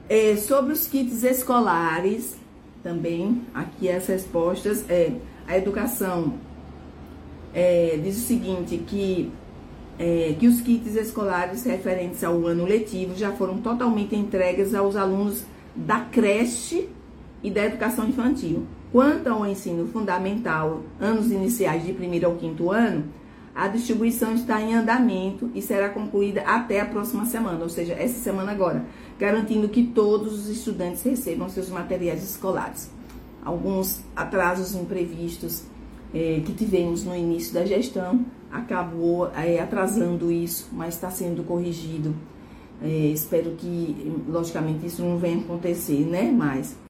Sobre os kits escolares, também, aqui as respostas, a educação diz o seguinte, que os kits escolares referentes ao ano letivo já foram totalmente entregues aos alunos da creche e da educação infantil. Quanto ao ensino fundamental, anos iniciais de 1º ao 5º ano, a distribuição está em andamento e será concluída até a próxima semana, ou seja, essa semana agora, garantindo que todos os estudantes recebam seus materiais escolares. Alguns atrasos imprevistos que tivemos no início da gestão acabou atrasando isso, mas está sendo corrigido. Espero que, logicamente, isso não venha acontecer, né? Mas